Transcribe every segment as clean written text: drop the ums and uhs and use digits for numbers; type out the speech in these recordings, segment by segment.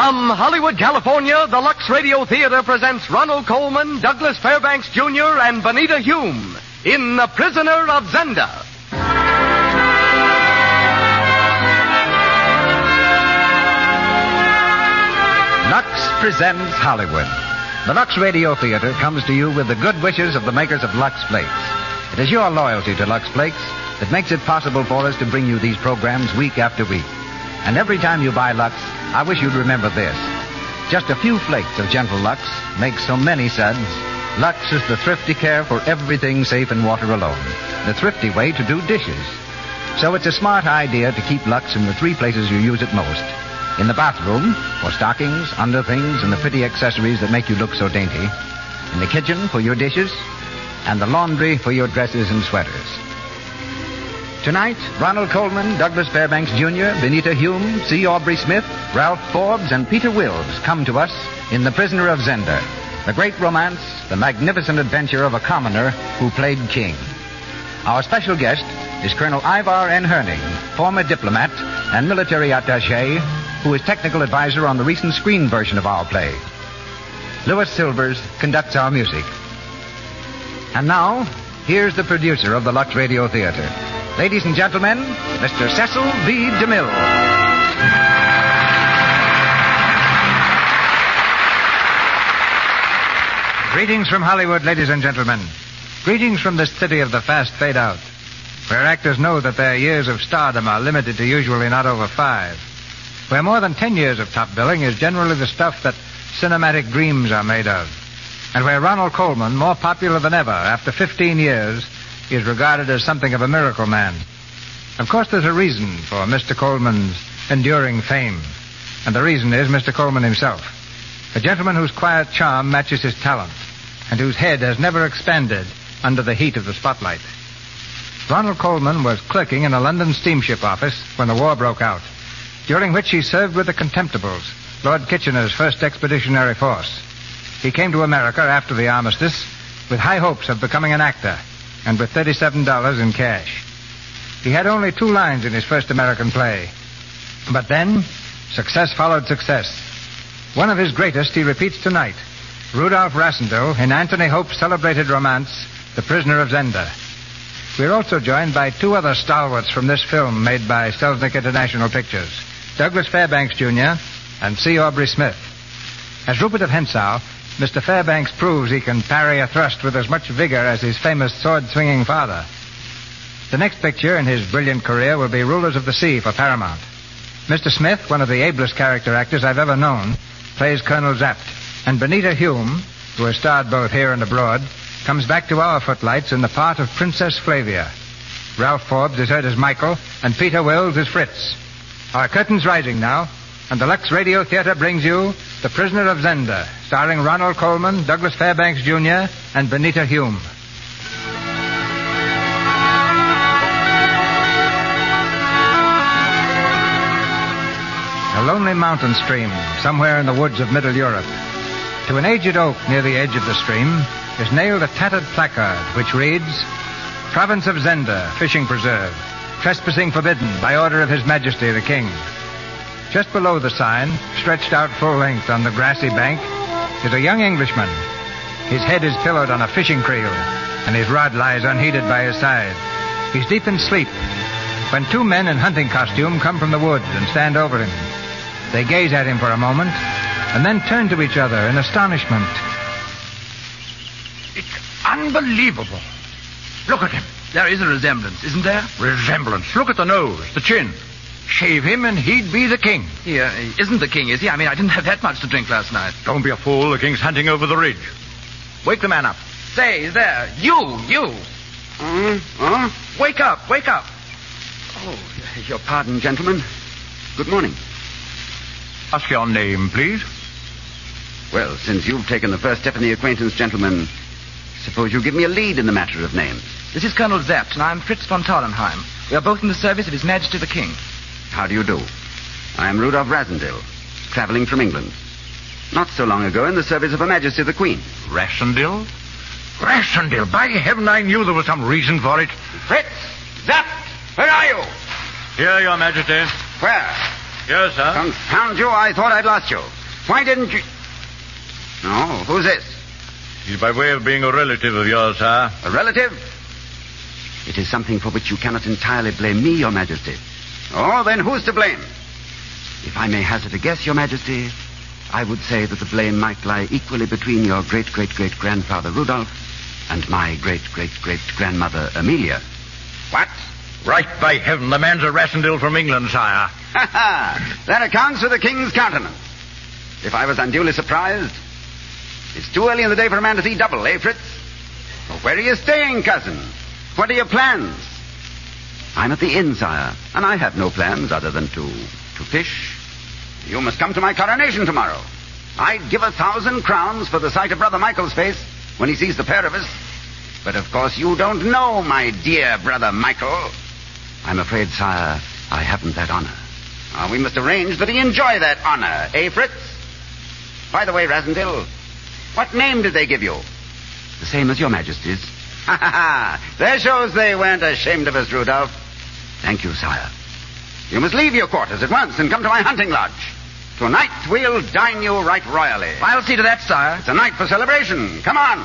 From Hollywood, California, the Lux Radio Theater presents Ronald Colman, Douglas Fairbanks Jr., and Benita Hume in The Prisoner of Zenda. Lux presents Hollywood. The Lux Radio Theater comes to you with the good wishes of the makers of Lux Flakes. It is your loyalty to Lux Flakes that makes it possible for us to bring you these programs week after week. And every time you buy Lux, I wish you'd remember this. Just a few flakes of gentle Lux make so many suds. Lux is the thrifty care for everything safe in water alone. The thrifty way to do dishes. So it's a smart idea to keep Lux in the three places you use it most. In the bathroom, for stockings, underthings, and the pretty accessories that make you look so dainty. In the kitchen, for your dishes. And the laundry, for your dresses and sweaters. Tonight, Ronald Colman, Douglas Fairbanks Jr., Benita Hume, C. Aubrey Smith, Ralph Forbes, and Peter Wills come to us in The Prisoner of Zenda, the great romance, the magnificent adventure of a commoner who played king. Our special guest is Colonel Ivar N. Herning, former diplomat and military attaché, who is technical advisor on the recent screen version of our play. Louis Silvers conducts our music. And now, here's the producer of the Lux Radio Theater. Ladies and gentlemen, Mr. Cecil B. DeMille. Greetings from Hollywood, ladies and gentlemen. Greetings from this city of the fast fade-out, where actors know that their years of stardom are limited to usually not over 5, where more than 10 years of top billing is generally the stuff that cinematic dreams are made of, and where Ronald Colman, more popular than ever after 15 years, is regarded as something of a miracle man. Of course, there's a reason for Mr. Colman's enduring fame, and the reason is Mr. Colman himself, a gentleman whose quiet charm matches his talent, and whose head has never expanded under the heat of the spotlight. Ronald Colman was clerking in a London steamship office when the war broke out, during which he served with the Contemptibles, Lord Kitchener's first expeditionary force. He came to America after the armistice with high hopes of becoming an actor, and with $37 in cash. He had only 2 lines in his first American play. But then, success followed success. One of his greatest he repeats tonight, Rudolph Rassendyll in Anthony Hope's celebrated romance, The Prisoner of Zenda. We're also joined by 2 other stalwarts from this film made by Selznick International Pictures, Douglas Fairbanks Jr. and C. Aubrey Smith. As Rupert of Hentzau, Mr. Fairbanks proves he can parry a thrust with as much vigor as his famous sword-swinging father. The next picture in his brilliant career will be Rulers of the Sea for Paramount. Mr. Smith, one of the ablest character actors I've ever known, plays Colonel Zapt, and Benita Hume, who has starred both here and abroad, comes back to our footlights in the part of Princess Flavia. Ralph Forbes is heard as Michael, and Peter Wills as Fritz. Our curtain's rising now, and the Lux Radio Theater brings you The Prisoner of Zenda, starring Ronald Colman, Douglas Fairbanks Jr., and Benita Hume. A lonely mountain stream, somewhere in the woods of Middle Europe. To an aged oak near the edge of the stream is nailed a tattered placard which reads, Province of Zenda, Fishing Preserve, trespassing forbidden by order of His Majesty the King. Just below the sign, stretched out full length on the grassy bank, is a young Englishman. His head is pillowed on a fishing creel, and his rod lies unheeded by his side. He's deep in sleep, when 2 men in hunting costume come from the woods and stand over him. They gaze at him for a moment, and then turn to each other in astonishment. It's unbelievable. Look at him. There is a resemblance, isn't there? Resemblance? Look at the nose, the chin. Shave him and he'd be the king. He isn't the king, is he? I mean, I didn't have that much to drink last night. Don't be a fool. The king's hunting over the ridge. Wake the man up. Say, he's there. You. Wake up. Oh, your pardon, gentlemen. Good morning. Ask your name, please. Well, since you've taken the first step in the acquaintance, gentlemen, suppose you give me a lead in the matter of names. This is Colonel Zapt, and I'm Fritz von Taulenheim. We are both in the service of His Majesty the King. How do you do? I am Rudolph Rassendyll, traveling from England. Not so long ago in the service of Her Majesty the Queen. Rassendyll? Rassendyll, by heaven, I knew there was some reason for it. Fritz! Zapt! Where are you? Here, Your Majesty. Where? Yes, sir. Confound you, I thought I'd lost you. Why didn't you... No, who's this? He's by way of being a relative of yours, sire. A relative? It is something for which you cannot entirely blame me, Your Majesty. Oh, then who's to blame? If I may hazard a guess, Your Majesty, I would say that the blame might lie equally between your great-great-great-grandfather Rudolph and my great-great-great-grandmother Amelia. What? Right by heaven, the man's a Rassendyll from England, sire. Ha ha! That accounts for the king's countenance. If I was unduly surprised, it's too early in the day for a man to see double, eh, Fritz? Well, where are you staying, cousin? What are your plans? I'm at the inn, sire, and I have no plans other than to fish. You must come to my coronation tomorrow. I'd give 1,000 crowns for the sight of Brother Michael's face when he sees the pair of us. But of course you don't know my dear Brother Michael. I'm afraid, sire, I haven't that honor. We must arrange that he enjoy that honor, eh, Fritz? By the way, Rassendyll, what name did they give you? The same as Your Majesty's. Ha ha ha! That shows they weren't ashamed of us, Rudolph. Thank you, sire. You must leave your quarters at once and come to my hunting lodge. Tonight we'll dine you right royally. I'll see to that, sire. It's a night for celebration. Come on.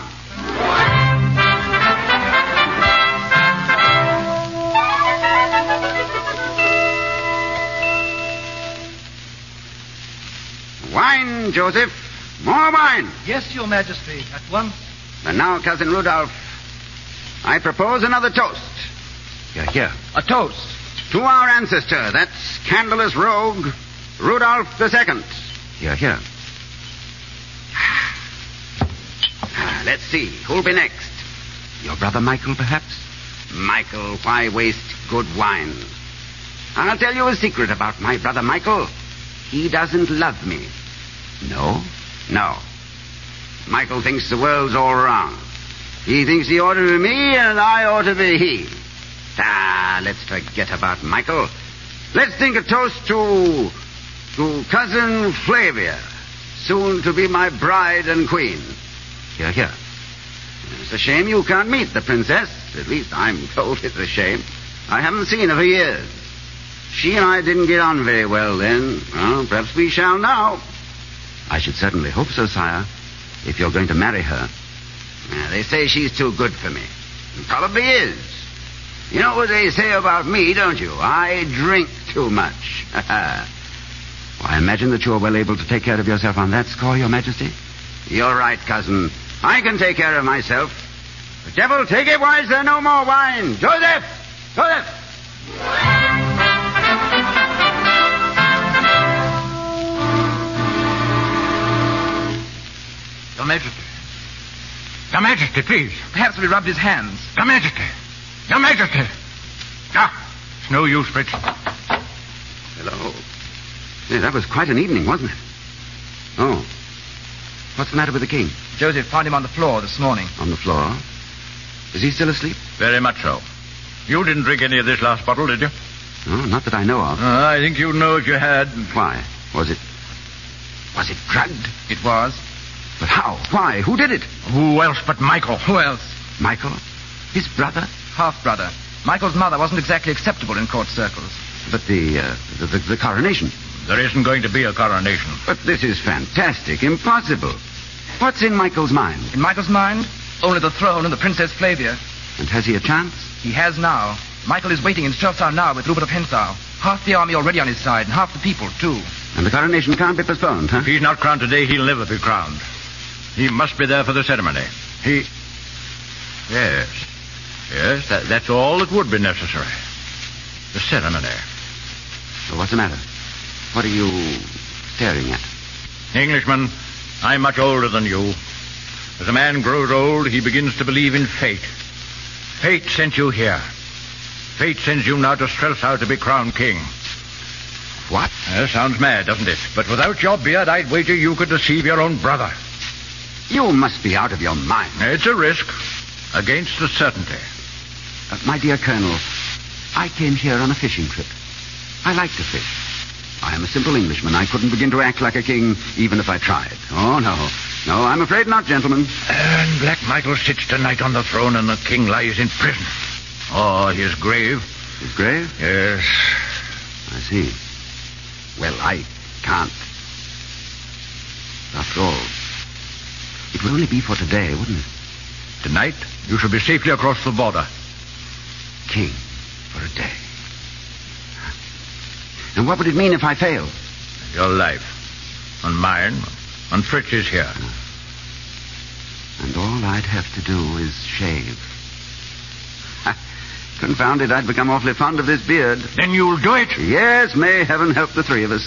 Wine, Joseph. More wine. Yes, Your Majesty. At once. And now, Cousin Rudolph, I propose another toast. Here. A toast. To our ancestor, that scandalous rogue, Rudolph II. Here. Let's see. Who'll be next? Your brother Michael, perhaps? Michael, why waste good wine? I'll tell you a secret about my brother Michael. He doesn't love me. No. Michael thinks the world's all wrong. He thinks he ought to be me and I ought to be he. Let's forget about Michael. Let's think a toast to Cousin Flavia, soon to be my bride and queen. Here. It's a shame you can't meet the princess. At least I'm told it's a shame. I haven't seen her for years. She and I didn't get on very well then. Well, perhaps we shall now. I should certainly hope so, sire, if you're going to marry her. They say she's too good for me. Probably is. You know what they say about me, don't you? I drink too much. Well, I imagine that you're well able to take care of yourself on that score, Your Majesty. You're right, cousin. I can take care of myself. The devil take it, why is there no more wine? Joseph! Your Majesty. Your Majesty, please. Perhaps we rubbed his hands. Your Majesty. It's no use, Fritz. Hello. Yeah, that was quite an evening, wasn't it? Oh. What's the matter with the king? Joseph found him on the floor this morning. On the floor? Is he still asleep? Very much so. You didn't drink any of this last bottle, did you? Oh, not that I know of. I think you'd know if you had. Why? Was it drugged? It was. But how? Why? Who did it? Who else but Michael? Who else? Michael? His brother? Half-brother. Michael's mother wasn't exactly acceptable in court circles. But the coronation? There isn't going to be a coronation. But this is fantastic. Impossible. What's in Michael's mind? In Michael's mind? Only the throne and the Princess Flavia. And has he a chance? He has now. Michael is waiting in Strelsau now with Rupert of Hentzau. Half the army already on his side, and half the people, too. And the coronation can't be postponed, huh? If he's not crowned today, he'll never be crowned. He must be there for the ceremony. Yes, that's all that would be necessary. The ceremony. Well, what's the matter? What are you staring at? Englishman, I'm much older than you. As a man grows old, he begins to believe in fate. Fate sent you here. Fate sends you now to Strelsau to be crowned king. What? Sounds mad, doesn't it? But without your beard, I'd wager you could deceive your own brother. You must be out of your mind. It's a risk against a certainty. My dear Colonel, I came here on a fishing trip. I like to fish. I am a simple Englishman. I couldn't begin to act like a king even if I tried. Oh, no. No, I'm afraid not, gentlemen. And Black Michael sits tonight on the throne and the king lies in prison. Oh, his grave. His grave? Yes. I see. Well, I can't. after all. It would only be for today, wouldn't it? Tonight, you shall be safely across the border. King for a day. And what would it mean if I failed? Your life. And mine. And Fritz's here. And all I'd have to do is shave. Confound it, I'd become awfully fond of this beard. Then you'll do it? Yes, may heaven help the three of us.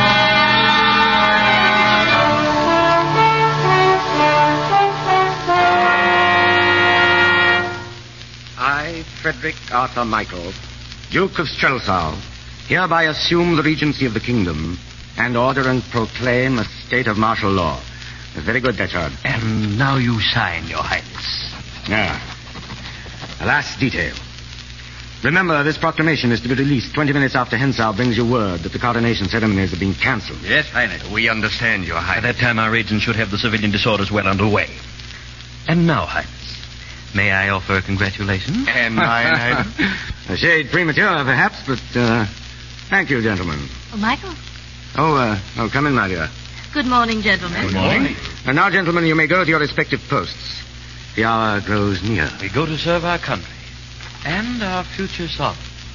I, Frederick Arthur Michael, Duke of Strelsau, hereby assume the regency of the kingdom and order and proclaim a state of martial law. Very good, Detchard. And now you sign, Your Highness. Ah. A last detail. Remember, this proclamation is to be released 20 minutes after Hensau brings you word that the coronation ceremonies have been cancelled. Yes, Highness. We understand, Your Highness. By that time, our regent should have the civilian disorders well underway. And now, Highness, may I offer congratulations? And mine, Highness. A shade premature, perhaps, but, thank you, gentlemen. Oh, Michael. Oh, come in, my dear. Good morning, gentlemen. Good morning. And now, gentlemen, you may go to your respective posts. The hour grows near. We go to serve our country and our future sovereign.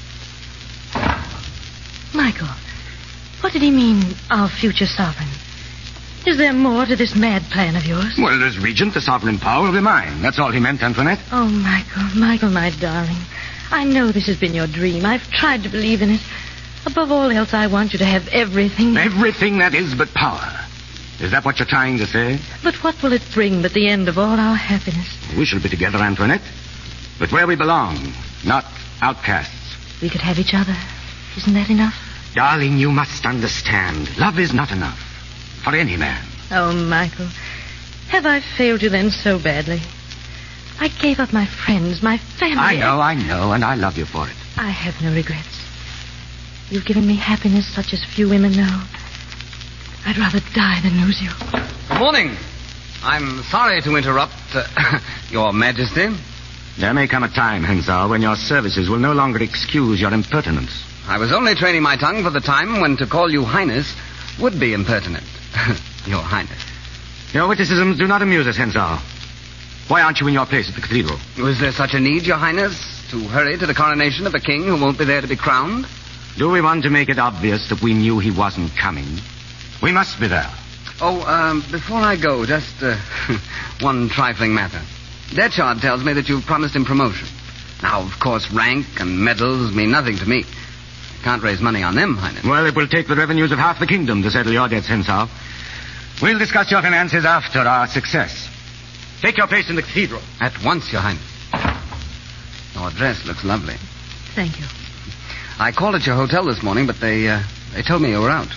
Michael, what did he mean, our future sovereign? Is there more to this mad plan of yours? Well, as regent, the sovereign power will be mine. That's all he meant, Antoinette. Oh, Michael, my darling. I know this has been your dream. I've tried to believe in it. Above all else, I want you to have everything. Everything that is but power. Is that what you're trying to say? But what will it bring but the end of all our happiness? We shall be together, Antoinette. But where we belong, not outcasts. We could have each other. Isn't that enough? Darling, you must understand. Love is not enough. For any man. Oh, Michael. Have I failed you then so badly? I gave up my friends, my family. I know, and I love you for it. I have no regrets. You've given me happiness such as few women know. I'd rather die than lose you. Good morning. I'm sorry to interrupt, Your Majesty. There may come a time, Hensau, when your services will no longer excuse your impertinence. I was only training my tongue for the time when to call you Highness would be impertinent. Your Highness. Your witticisms do not amuse us, Hensau. Why aren't you in your place at the cathedral? Was there such a need, Your Highness, to hurry to the coronation of a king who won't be there to be crowned? Do we want to make it obvious that we knew he wasn't coming? We must be there. Oh, before I go, just one trifling matter. Detchard tells me that you've promised him promotion. Now, of course, rank and medals mean nothing to me. I can't raise money on them, Highness. Well, it will take the revenues of half the kingdom to settle your debts, Hensau. We'll discuss your finances after our success. Take your place in the cathedral. At once, Your Highness. Your dress looks lovely. Thank you. I called at your hotel this morning, but they told me you were out.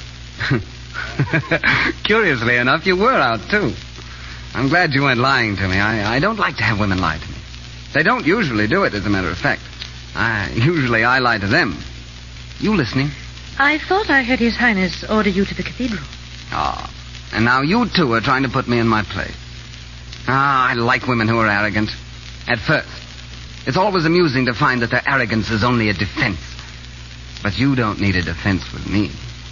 Curiously enough, you were out, too. I'm glad you weren't lying to me. I don't like to have women lie to me. They don't usually do it, as a matter of fact. Usually I lie to them. You listening? I thought I heard His Highness order you to the cathedral. Ah, and now you two are trying to put me in my place. I like women who are arrogant. At first. It's always amusing to find that their arrogance is only a defense. But you don't need a defense with me.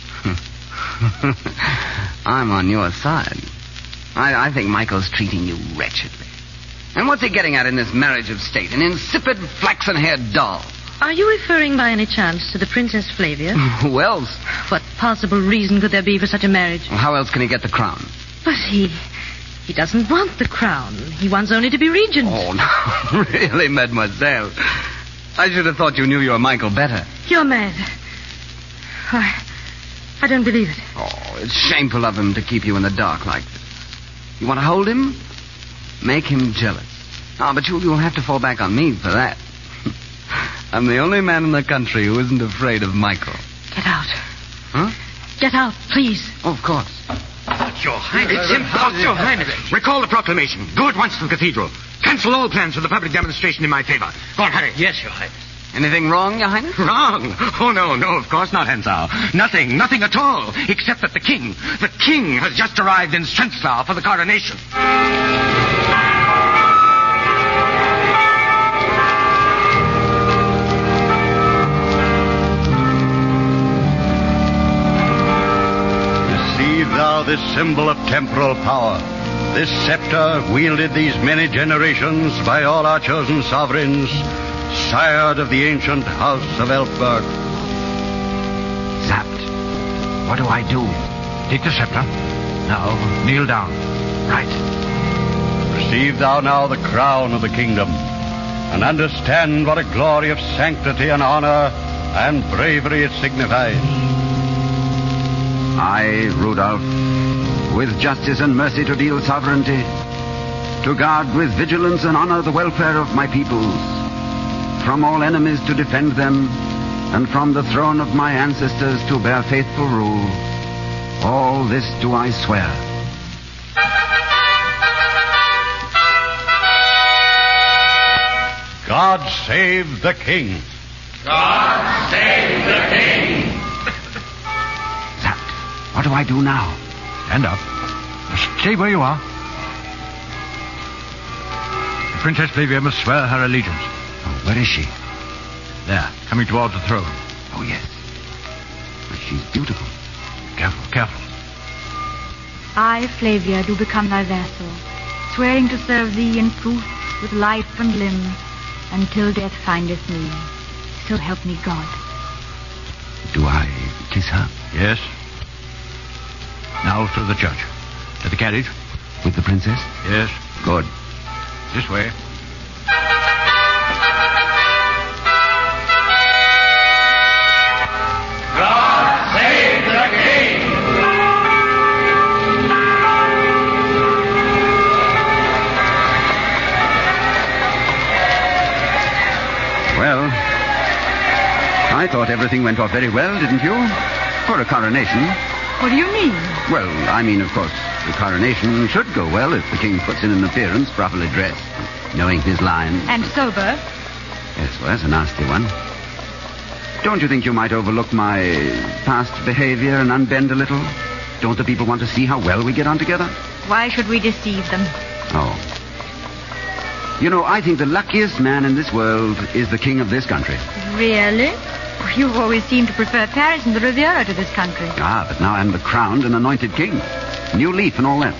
I'm on your side. I think Michael's treating you wretchedly. And what's he getting at in this marriage of state? An insipid, flaxen-haired doll. Are you referring by any chance to the Princess Flavia? Who else? What possible reason could there be for such a marriage? Well, how else can he get the crown? But he doesn't want the crown. He wants only to be regent. Oh, no. Really, mademoiselle? I should have thought you knew your Michael better. You're mad. I don't believe it. Oh, it's shameful of him to keep you in the dark like this. You want to hold him? Make him jealous. But you'll have to fall back on me for that. I'm the only man in the country who isn't afraid of Michael. Get out. Huh? Get out, please. Oh, of course. Your Highness. It's impossible. Your Highness. Recall the proclamation. Go at once to the cathedral. Cancel all plans for the public demonstration in my favor. Go on, hurry. Yes, Your Highness. Anything wrong, Your Highness? Wrong? Oh, no, of course not, Hensau. Nothing at all, except that the king has just arrived in Strelsau for the coronation. Receive thou this symbol of temporal power. This scepter, wielded these many generations by all our chosen sovereigns, sired of the ancient house of Elfberg. Zapped. What do I do? Take the scepter. Now, kneel down. Right. Receive thou now the crown of the kingdom, and understand what a glory of sanctity and honor and bravery it signifies. I, Rudolph, with justice and mercy to deal sovereignty, to guard with vigilance and honor the welfare of my peoples, from all enemies to defend them, and from the throne of my ancestors to bear faithful rule. All this do I swear. God save the king. God save the king. Zapped. What do I do now? Stand up. Stay where you are. The Princess Flavia must swear her allegiance. Oh, where is she? There, coming towards the throne. Oh, yes. But she's beautiful. Careful, careful. I, Flavia, do become thy vassal, swearing to serve thee in truth with life and limb, until death findeth me. So help me God. Do I kiss her? Yes. Now to the church. To the carriage. With the princess? Yes. Good. This way. God save the king. Well, I thought everything went off very well, didn't you? For a coronation. What do you mean? Well, I mean, of course, the coronation should go well if the king puts in an appearance properly dressed, knowing his lines. And sober. Yes, well, that's a nasty one. Don't you think you might overlook my past behavior and unbend a little? Don't the people want to see how well we get on together? Why should we deceive them? Oh. You know, I think the luckiest man in this world is the king of this country. Really? You've always seemed to prefer Paris and the Riviera to this country. Ah, but now I'm the crowned and anointed king. New leaf and all that.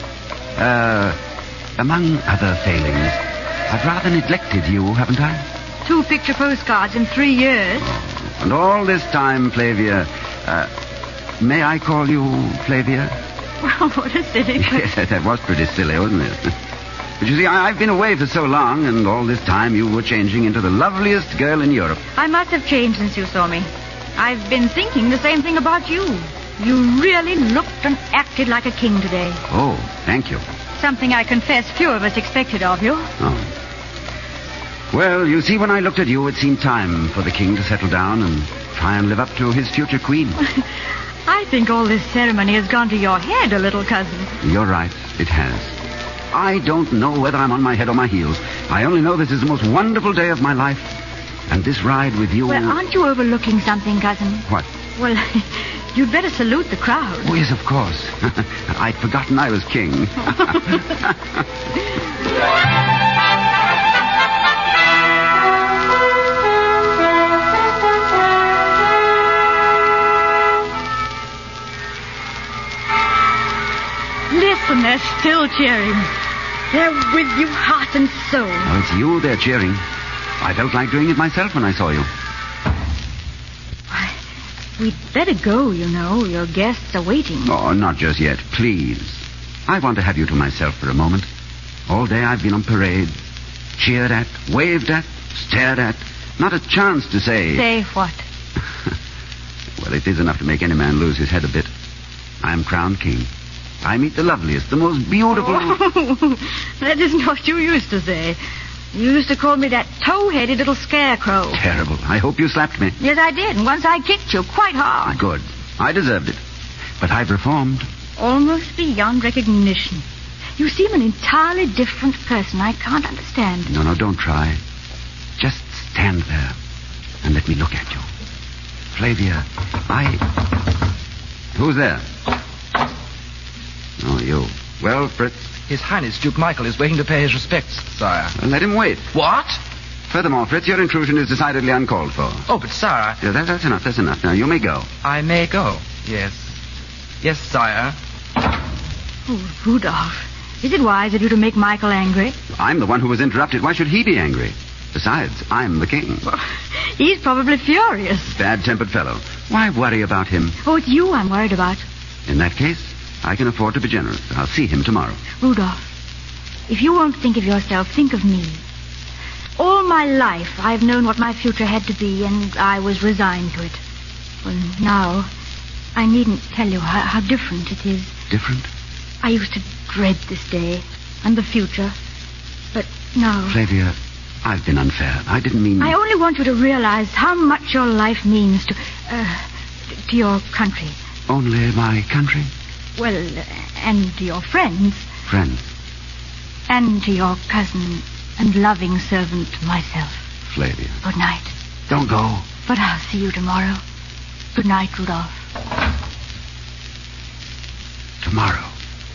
Among other failings, I've rather neglected you, haven't I? 2 picture postcards in 3 years. Oh, and all this time, Flavia, may I call you Flavia? Well, what a silly question. Yes, that was pretty silly, wasn't it? But you see, I've been away for so long, and all this time you were changing into the loveliest girl in Europe. I must have changed since you saw me. I've been thinking the same thing about you. You really looked and acted like a king today. Oh, thank you. Something I confess few of us expected of you. Oh. Well, you see, when I looked at you, it seemed time for the king to settle down and try and live up to his future queen. I think all this ceremony has gone to your head a little, cousin. You're right. It has. I don't know whether I'm on my head or my heels. I only know this is the most wonderful day of my life. And this ride with you... Well, aren't you overlooking something, cousin? What? Well, you'd better salute the crowd. Oh, yes, of course. I'd forgotten I was king. Listen, they're still cheering. They're with you heart and soul. Oh, it's you they're cheering. I felt like doing it myself when I saw you. Why, we'd better go, you know. Your guests are waiting. Oh, not just yet. Please. I want to have you to myself for a moment. All day I've been on parade. Cheered at, waved at, stared at. Not a chance to say... Say what? Well, it is enough to make any man lose his head a bit. I am crowned king. I meet the loveliest, the most beautiful... Oh, that isn't what you used to say. You used to call me that tow-headed little scarecrow. Terrible. I hope you slapped me. Yes, I did. And once I kicked you quite hard. Good. I deserved it. But I've reformed. Almost beyond recognition. You seem an entirely different person. I can't understand. No, don't try. Just stand there and let me look at you. Flavia, Who's there? Oh, you. Well, Fritz? His Highness Duke Michael is waiting to pay his respects, sire. Well, let him wait. What? Furthermore, Fritz, your intrusion is decidedly uncalled for. Oh, but sire... Yeah, that's enough. Now, you may go. I may go, yes. Yes, sire. Oh, Rudolph. Is it wise of you to make Michael angry? I'm the one who was interrupted. Why should he be angry? Besides, I'm the king. Well, he's probably furious. Bad-tempered fellow. Why worry about him? Oh, it's you I'm worried about. In that case, I can afford to be generous. I'll see him tomorrow. Rudolph, if you won't think of yourself, think of me. All my life, I've known what my future had to be, and I was resigned to it. Well, now, I needn't tell you how different it is. Different? I used to dread this day and the future, but now... Flavia, I've been unfair. I didn't mean... I only want you to realize how much your life means to your country. Only my country? Well, and to your friends. Friends? And to your cousin and loving servant, myself. Flavia. Good night. Don't go. But I'll see you tomorrow. Good night, Rudolph. Tomorrow.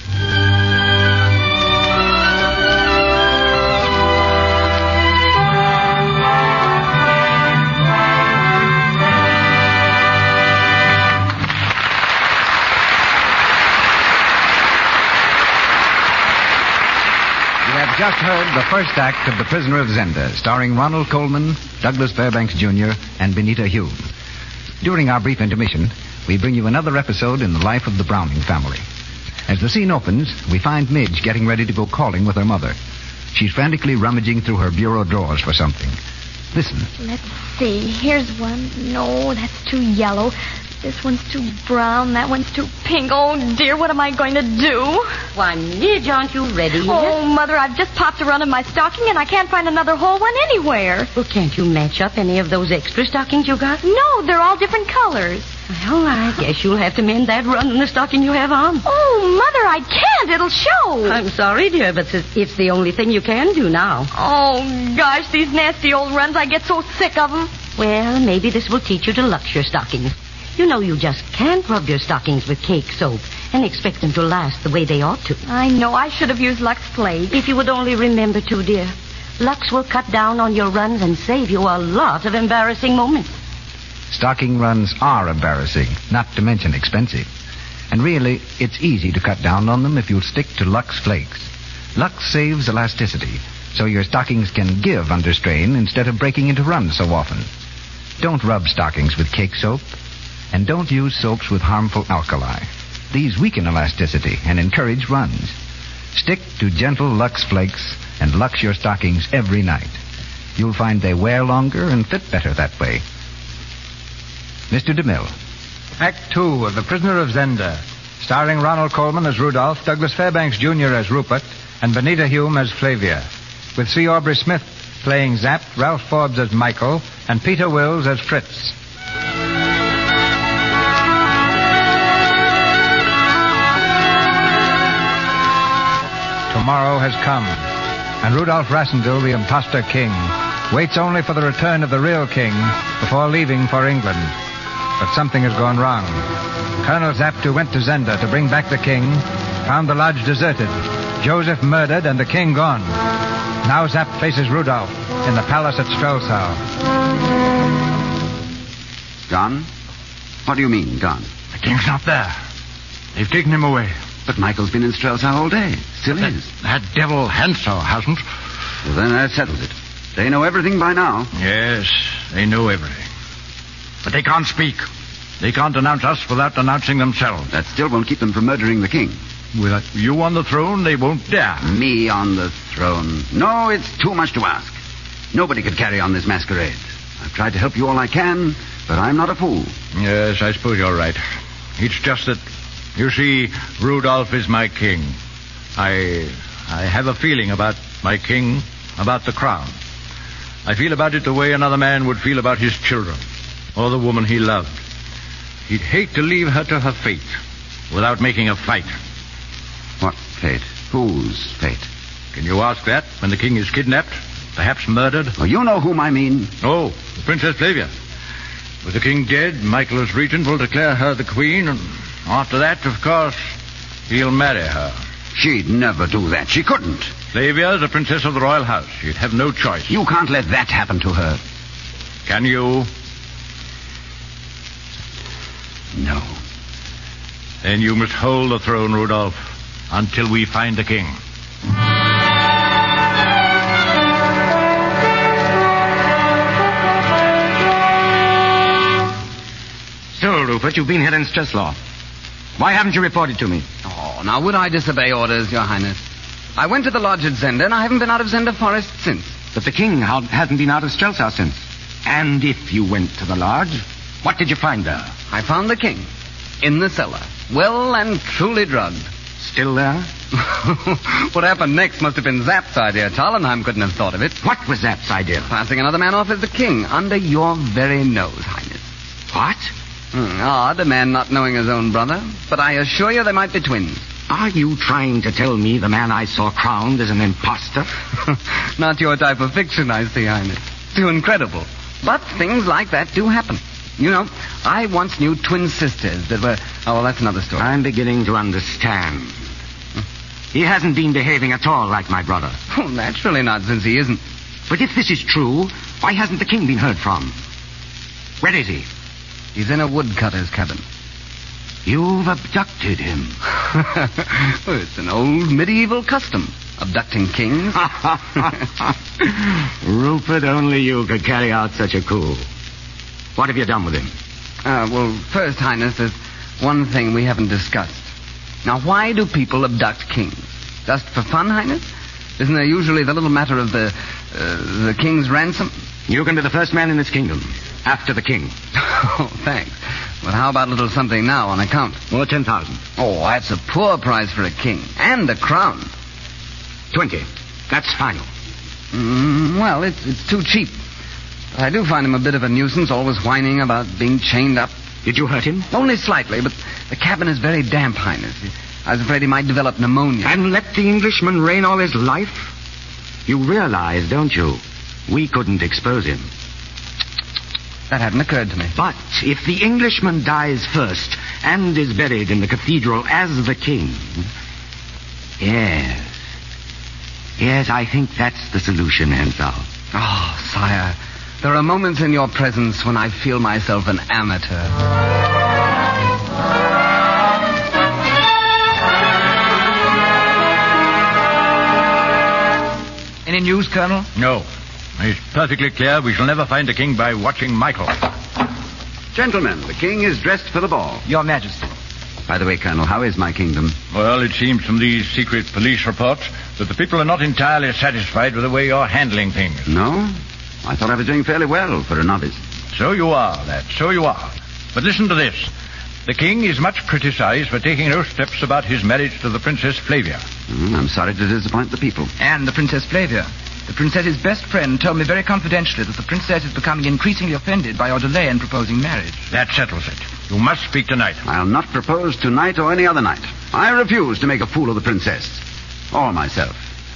Just heard the first act of The Prisoner of Zenda, starring Ronald Colman, Douglas Fairbanks Jr., and Benita Hume. During our brief intermission, we bring you another episode in the life of the Browning family. As the scene opens, we find Midge getting ready to go calling with her mother. She's frantically rummaging through her bureau drawers for something. Listen. Let's see. Here's one. No, that's too yellow. This one's too brown. That one's too pink. Oh, dear, what am I going to do? Why, Midge, aren't you ready yet? Oh, Mother, I've just popped a run in my stocking, and I can't find another whole one anywhere. Well, can't you match up any of those extra stockings you got? No, they're all different colors. Well, I guess you'll have to mend that run in the stocking you have on. Oh, Mother, I can't. It'll show. I'm sorry, dear, but it's the only thing you can do now. Oh, gosh, these nasty old runs. I get so sick of them. Well, maybe this will teach you to lux your stockings. You know you just can't rub your stockings with cake soap and expect them to last the way they ought to. I know. I should have used Lux Flake. If you would only remember to, dear. Lux will cut down on your runs and save you a lot of embarrassing moments. Stocking runs are embarrassing, not to mention expensive. And really, it's easy to cut down on them if you'll stick to Lux Flakes. Lux saves elasticity, so your stockings can give under strain instead of breaking into runs so often. Don't rub stockings with cake soap. And don't use soaps with harmful alkali. These weaken elasticity and encourage runs. Stick to gentle Lux Flakes and Lux your stockings every night. You'll find they wear longer and fit better that way. Mr. DeMille. Act 2 of The Prisoner of Zenda, starring Ronald Colman as Rudolph, Douglas Fairbanks Jr. as Rupert, and Benita Hume as Flavia, with C. Aubrey Smith playing Zapp, Ralph Forbes as Michael, and Peter Wills as Fritz. Tomorrow has come, and Rudolph Rassendyll, the impostor king, waits only for the return of the real king before leaving for England. But something has gone wrong. Colonel Zapp, who went to Zenda to bring back the king, found the lodge deserted, Joseph murdered, and the king gone. Now Zapp faces Rudolph in the palace at Strelsau. Gone? What do you mean, gone? The king's not there. They've taken him away. But Michael's been in Strelsau all day. Still is. That devil Hansau hasn't. Well, then that settles it. They know everything by now. Yes, they know everything. But they can't speak. They can't announce us without announcing themselves. That still won't keep them from murdering the king. With you on the throne, they won't dare. Me on the throne. No, it's too much to ask. Nobody could carry on this masquerade. I've tried to help you all I can, but I'm not a fool. Yes, I suppose you're right. It's just that, you see, Rudolph is my king. I have a feeling about my king, about the crown. I feel about it the way another man would feel about his children, or the woman he loved. He'd hate to leave her to her fate without making a fight. What fate? Whose fate? Can you ask that when the king is kidnapped, perhaps murdered? Well, you know whom I mean. Oh, the Princess Flavia. With the king dead, Michael as regent will declare her the queen, and after that, of course, he'll marry her. She'd never do that. She couldn't. Flavia's a princess of the royal house. She'd have no choice. You can't let that happen to her. Can you? No. Then you must hold the throne, Rudolph. until we find the king. So, Rupert, you've been here in Streslaw. Why haven't you reported to me? Oh, now would I disobey orders, Your Highness? I went to the lodge at Zenda, and I haven't been out of Zenda Forest since. But the king hasn't been out of Strelsau since. And if you went to the lodge, what did you find there? I found the king in the cellar, well and truly drugged. Still there? What happened next must have been Zapp's idea. Tallenheim couldn't have thought of it. What was Zapp's idea? Passing another man off as the king, under your very nose, Highness. What? Odd, a man not knowing his own brother. But I assure you they might be twins. Are you trying to tell me the man I saw crowned is an imposter? Not your type of fiction, I see, Highness. Too incredible. But things like that do happen. You know, I once knew twin sisters that were... Oh, well, that's another story. I'm beginning to understand. He hasn't been behaving at all like my brother. Oh, naturally not, since he isn't. But if this is true, why hasn't the king been heard from? Where is he? He's in a woodcutter's cabin. You've abducted him. Well, it's an old medieval custom, abducting kings. Rupert, only you could carry out such a coup. What have you done with him? Well, first, Highness, there's one thing we haven't discussed. Now, why do people abduct kings? Just for fun, Highness? Isn't there usually the little matter of the king's ransom? You can be the first man in this kingdom, after the king. Oh, thanks. But how about a little something now on account? Well, 10,000. Oh, that's a poor price for a king. And a crown. 20. That's final. Well, it's too cheap. But I do find him a bit of a nuisance, always whining about being chained up. Did you hurt him? Only slightly, but the cabin is very damp, Highness. I was afraid he might develop pneumonia. And let the Englishman reign all his life? You realize, don't you, we couldn't expose him. That hadn't occurred to me. But if the Englishman dies first and is buried in the cathedral as the king... Yes, I think that's the solution, Hensal. Oh, sire, there are moments in your presence when I feel myself an amateur. Any news, Colonel? No. It's perfectly clear we shall never find the king by watching Michael. Gentlemen, the king is dressed for the ball. Your Majesty. By the way, Colonel, how is my kingdom? Well, it seems from these secret police reports that the people are not entirely satisfied with the way you're handling things. No? I thought I was doing fairly well for a novice. So you are, lad, so you are. But listen to this. The king is much criticized for taking no steps about his marriage to the Princess Flavia. I'm sorry to disappoint the people. And the Princess Flavia. The princess's best friend told me very confidentially that the princess is becoming increasingly offended by your delay in proposing marriage. That settles it. You must speak tonight. I'll not propose tonight or any other night. I refuse to make a fool of the princess. Or myself.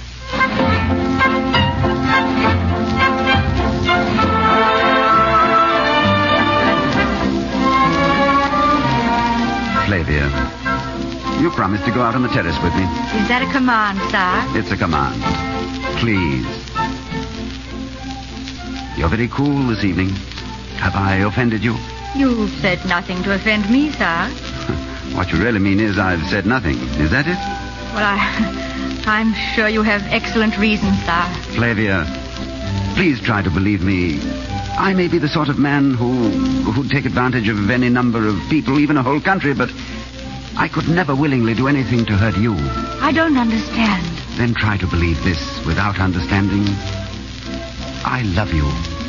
Flavia, you promised to go out on the terrace with me. Is that a command, sir? It's a command. Please. You're very cool this evening. Have I offended you? You've said nothing to offend me, sir. What you really mean is I've said nothing. Is that it? Well, I'm sure you have excellent reasons, sir. Flavia, please try to believe me. I may be the sort of man who'd take advantage of any number of people, even a whole country, but I could never willingly do anything to hurt you. I don't understand. Then try to believe this without understanding. I love you.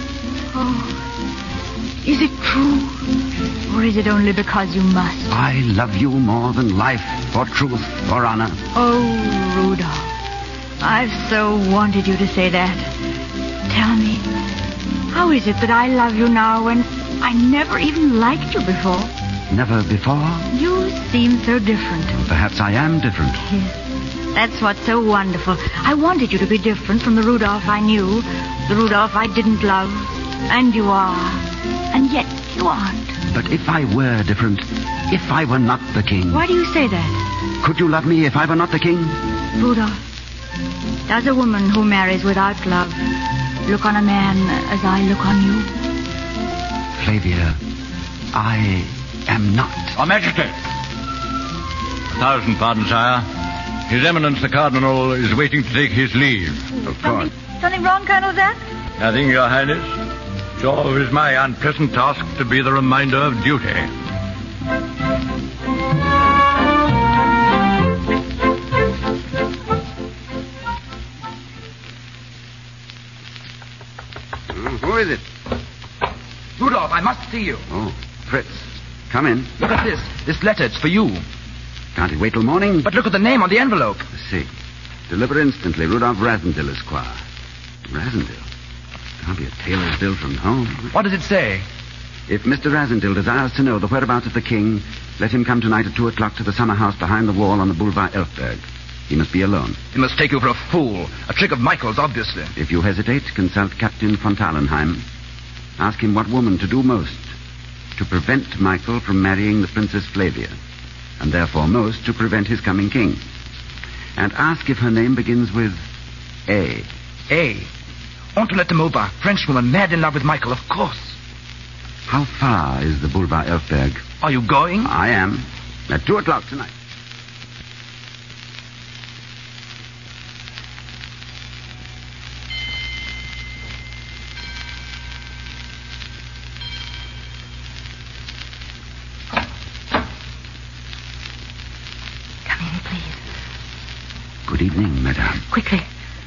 Oh, is it true? Or is it only because you must? I love you more than life, or truth, or honor. Oh, Rudolph, I've so wanted you to say that. Tell me, how is it that I love you now when I never even liked you before? Never before? You seem so different. Perhaps I am different. Yes. That's what's so wonderful. I wanted you to be different from the Rudolph I knew, the Rudolph I didn't love. And you are. And yet you aren't. But if I were different, if I were not the king... Why do you say that? Could you love me if I were not the king? Rudolph, does a woman who marries without love look on a man as I look on you? Flavia, I am not. Your Majesty. 1,000 pardons, sire. His Eminence the Cardinal is waiting to take his leave. Of course. Something wrong, Colonel Zack? Nothing, Your Highness. So it is my unpleasant task to be the reminder of duty. Who is it? Rudolph, I must see you. Oh, Fritz. Come in. Look at this. This letter, it's for you. Can't it wait till morning? But look at the name on the envelope. Let's see. Deliver instantly, Rudolph Rasendil, Esquire. Rasendil? Can't be a tailor's bill from home. What does it say? If Mr. Rasendil desires to know the whereabouts of the king, let him come tonight at 2 o'clock to the summer house behind the wall on the Boulevard Elfberg. He must be alone. He must take you for a fool. A trick of Michael's, obviously. If you hesitate, consult Captain von Talenheim. Ask him what woman to do most to prevent Michael from marrying the Princess Flavia, and therefore most to prevent his coming king. And ask if her name begins with A. A. Antoinette de Maubach, Frenchwoman, mad in love with Michael, of course. How far is the Boulevard Elfberg? Are you going? I am. At 2 o'clock tonight. Good evening, madame. Quickly.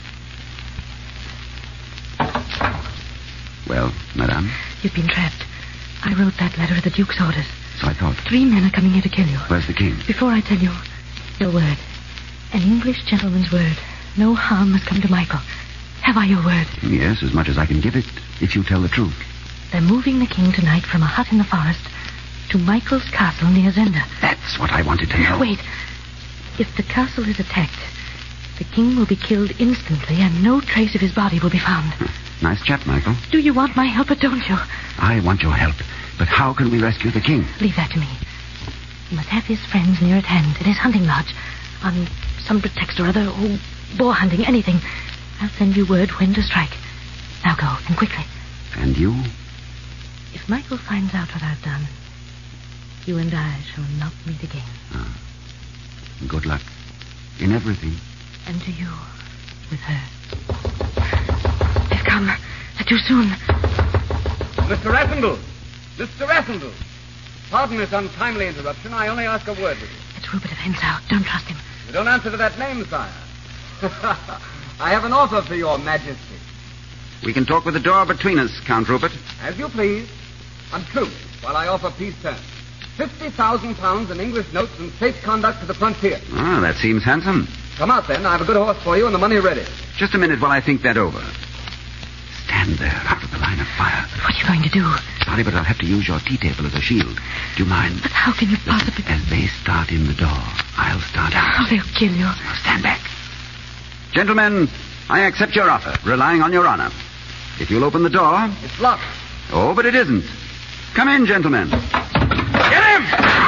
Well, madame? You've been trapped. I wrote that letter at the Duke's orders. So I thought. 3 men are coming here to kill you. Where's the king? Before I tell you, your word. An English gentleman's word. No harm has come to Michael. Have I your word? Yes, as much as I can give it, if you tell the truth. They're moving the king tonight from a hut in the forest to Michael's castle near Zenda. That's what I wanted to know. Wait. If the castle is attacked, the king will be killed instantly and no trace of his body will be found. Nice chap, Michael. Do you want my help or don't you? I want your help. But how can we rescue the king? Leave that to me. He must have his friends near at hand in his hunting lodge. On some pretext or other, or boar hunting, anything. I'll send you word when to strike. Now go, and quickly. And you? If Michael finds out what I've done, you and I shall not meet again. Good luck. In everything. And to you, with her. They've come. They're too soon. Mr. Rasendil! Mr. Rasendil! Pardon this untimely interruption. I only ask a word with you. It's Rupert of Hentzau. Don't trust him. You don't answer to that name, sire. I have an offer for your majesty. We can talk with the door between us, Count Rupert. As you please. On truth, while I offer peace terms. £50,000 in English notes and safe conduct to the frontier. Ah, that seems handsome. Come out, then. I have a good horse for you and the money ready. Just a minute while I think that over. Stand there, out of the line of fire. But what are you going to do? Sorry, but I'll have to use your tea table as a shield. Do you mind? But how can you possibly... As they start in the door, I'll start out. Oh, they'll kill you. Now stand back. Gentlemen, I accept your offer, relying on your honor. If you'll open the door... It's locked. Oh, but it isn't. Come in, gentlemen. Get him!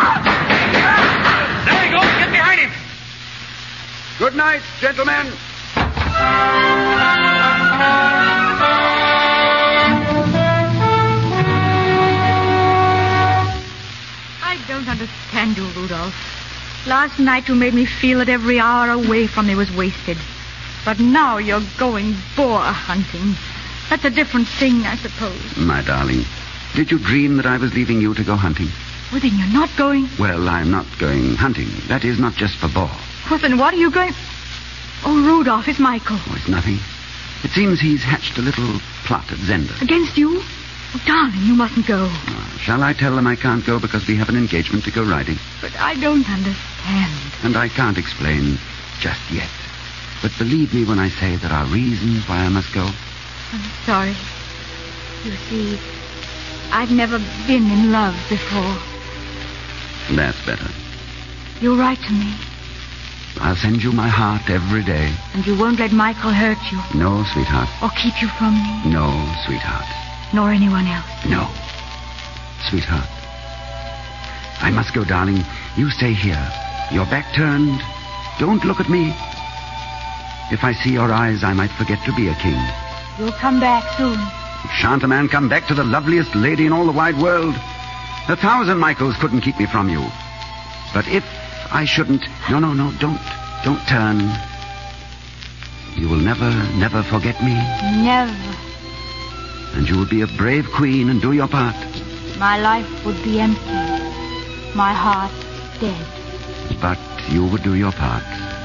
There he goes. Get behind him. Good night, gentlemen. I don't understand you, Rudolph. Last night you made me feel that every hour away from me was wasted. But now you're going boar hunting. That's a different thing, I suppose. My darling, did you dream that I was leaving you to go hunting? Well, then you're not going... Well, I'm not going hunting. That is not just for boar. Well, then what are you going... Oh, Rudolph, it's Michael. Oh, it's nothing. It seems he's hatched a little plot at Zenda. Against you? Oh, darling, you mustn't go. Shall I tell them I can't go because we have an engagement to go riding? But I don't understand. And I can't explain just yet. But believe me when I say there are reasons why I must go. I'm sorry. You see, I've never been in love before. That's better. You'll write to me. I'll send you my heart every day. And you won't let Michael hurt you. No, sweetheart. Or keep you from me. No, sweetheart. Nor anyone else. No. Sweetheart. I must go, darling. You stay here. Your back turned. Don't look at me. If I see your eyes, I might forget to be a king. You'll come back soon. Shan't a man come back to the loveliest lady in all the wide world? 1,000 Michaels couldn't keep me from you. But if I shouldn't... No, don't. Don't turn. You will never forget me? Never. And you will be a brave queen and do your part. My life would be empty. My heart dead. But you would do your part.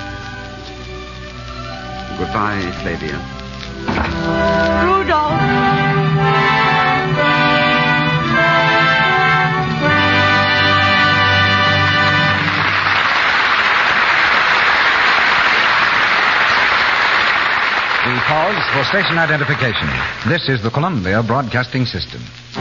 Goodbye, Flavia. Rudolph! We pause for station identification. This is the Columbia Broadcasting System.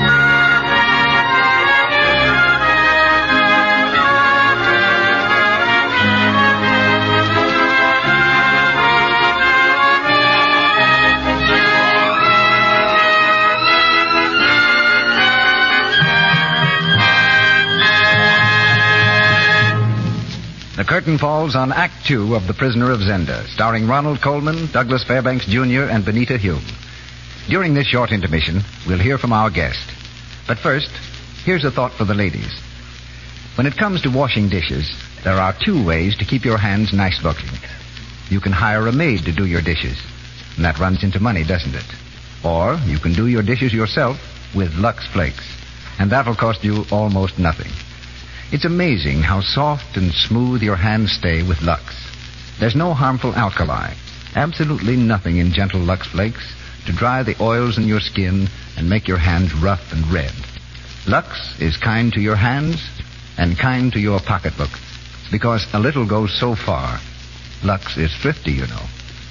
The curtain falls on Act Two of The Prisoner of Zenda, starring Ronald Colman, Douglas Fairbanks Jr., and Benita Hume. During this short intermission, we'll hear from our guest. But first, here's a thought for the ladies. When it comes to washing dishes, there are two ways to keep your hands nice looking. You can hire a maid to do your dishes, and that runs into money, doesn't it? Or you can do your dishes yourself with Lux Flakes, and that'll cost you almost nothing. It's amazing how soft and smooth your hands stay with Lux. There's no harmful alkali, absolutely nothing in gentle Lux Flakes to dry the oils in your skin and make your hands rough and red. Lux is kind to your hands and kind to your pocketbook, because a little goes so far. Lux is thrifty, you know.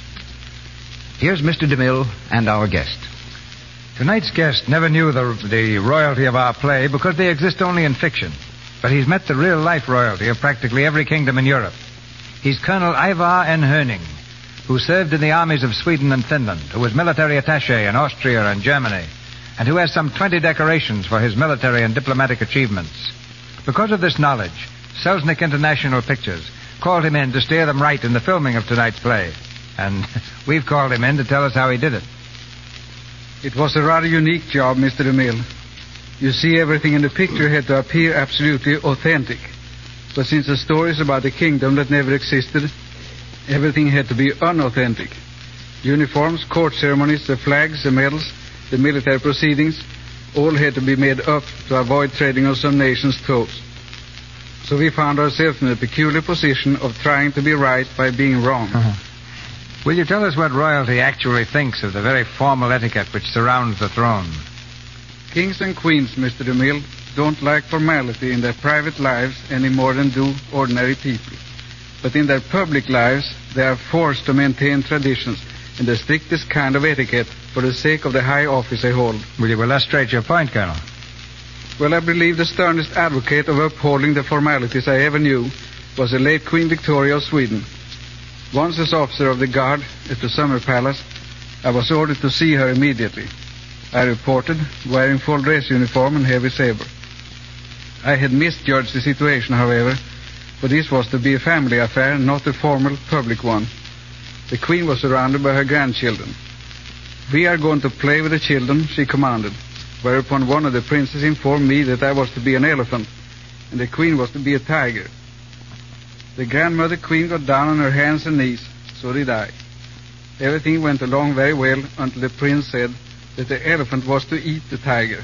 Here's Mr. DeMille and our guest. Tonight's guest never knew the royalty of our play because they exist only in fiction. But he's met the real-life royalty of practically every kingdom in Europe. He's Colonel Ivar N. Herning, who served in the armies of Sweden and Finland, who was military attaché in Austria and Germany, and who has some 20 decorations for his military and diplomatic achievements. Because of this knowledge, Selznick International Pictures called him in to steer them right in the filming of tonight's play. And we've called him in to tell us how he did it. It was a rather unique job, Mr. DeMille. You see, everything in the picture had to appear absolutely authentic. But since the story is about a kingdom that never existed, everything had to be unauthentic. Uniforms, court ceremonies, the flags, the medals, the military proceedings, all had to be made up to avoid treading on some nation's toes. So we found ourselves in a peculiar position of trying to be right by being wrong. Will you tell us what royalty actually thinks of the very formal etiquette which surrounds the throne? Kings and queens, Mr. DeMille, don't like formality in their private lives any more than do ordinary people. But in their public lives, they are forced to maintain traditions and the strictest kind of etiquette for the sake of the high office they hold. Will you illustrate your point, Colonel? Well, I believe the sternest advocate of upholding the formalities I ever knew was the late Queen Victoria of Sweden. Once as officer of the guard at the Summer Palace, I was ordered to see her immediately. I reported, wearing full dress uniform and heavy saber. I had misjudged the situation, however, for this was to be a family affair, not a formal public one. The Queen was surrounded by her grandchildren. "We are going to play with the children," she commanded, whereupon one of the princes informed me that I was to be an elephant, and the Queen was to be a tiger. The grandmother Queen got down on her hands and knees, so did I. Everything went along very well until the prince said that the elephant was to eat the tiger.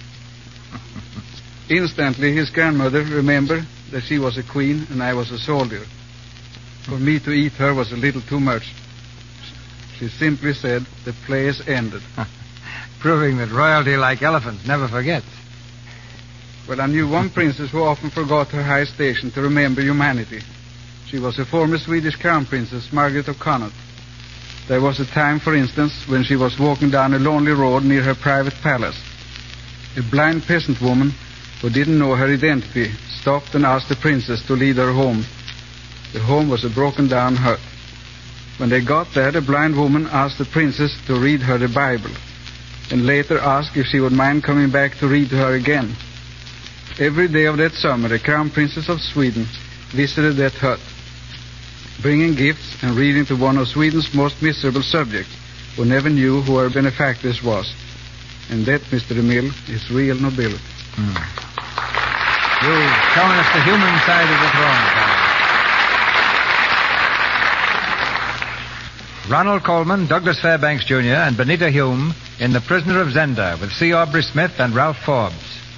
Instantly, his grandmother remembered that she was a queen and I was a soldier. For me to eat her was a little too much. She simply said, "The play is ended." Proving that royalty, like elephants, never forgets. Well, I knew one princess who often forgot her high station to remember humanity. She was a former Swedish crown princess, Margaret of Connaught. There was a time, for instance, when she was walking down a lonely road near her private palace. A blind peasant woman who didn't know her identity stopped and asked the princess to lead her home. The home was a broken-down hut. When they got there, the blind woman asked the princess to read her the Bible, and later asked if she would mind coming back to read to her again. Every day of that summer, the Crown Princess of Sweden visited that hut, bringing gifts and reading to one of Sweden's most miserable subjects, who never knew who her benefactress was. And that, Mr. DeMille, is real nobility. You've shown us the human side of the throne, Colonel. Ronald Coleman, Douglas Fairbanks Jr., and Benita Hume in The Prisoner of Zenda with C. Aubrey Smith and Ralph Forbes.